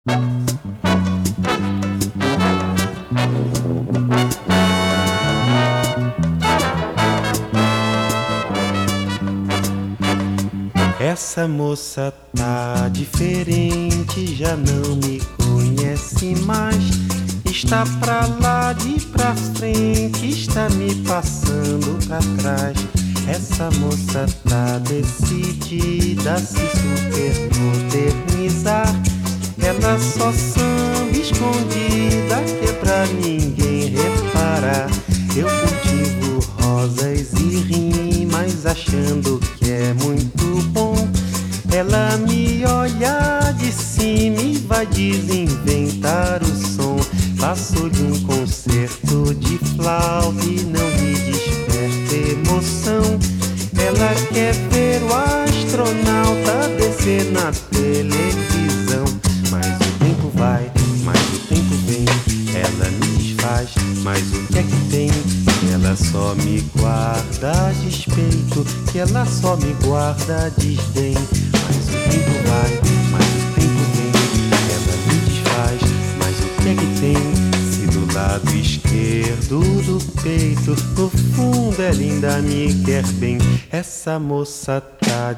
Essa moça tá diferente, já não me conhece mais. Está pra lá de pra frente, está me passando pra trás. Essa moça tá decidida a se super modernizar. Ela só samba escondida, que é pra ninguém reparar. Eu cultivo rosas e rimas, achando que é muito bom. Ela me olha de cima e vai desinventar o som. Faço-lhe um concerto de flauta e não me desperta emoção. Ela quer ver o astronauta descer na televisão. Mas o tempo vai, mas o tempo vem. Ela me desfaz, mas o que é que tem? Ela só me guarda despeito, que ela só me guarda desdém. Mas o tempo vai, mas o tempo vem. Ela me desfaz, mas o que é que tem? Se do lado esquerdo do peito, no fundo ela ainda me quer bem. Essa moça tá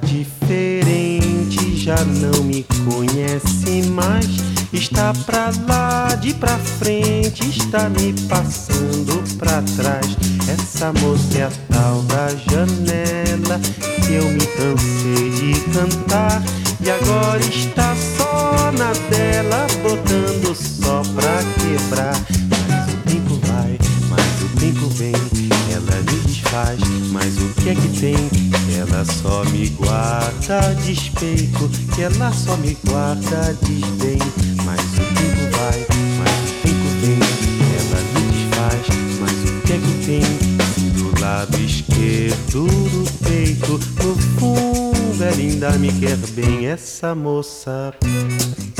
diferente, já não me conhece mais. Está pra lá de pra frente, está me passando pra trás. Essa moça é a tal da janela que eu me cansei de cantar. E agora está só na dela, botando só pra quebrar. Mas o tempo vai, mas o tempo vem. Ela me desfaz, mas o que é que tem? Ela só me guarda despeito, que ela só me guarda desdém. Mas o tempo vai, mas o tempo vem. Ela me desfaz, mas o que é que tem? Se do lado esquerdo do peito, no fundo ela ainda me quer bem. Essa moça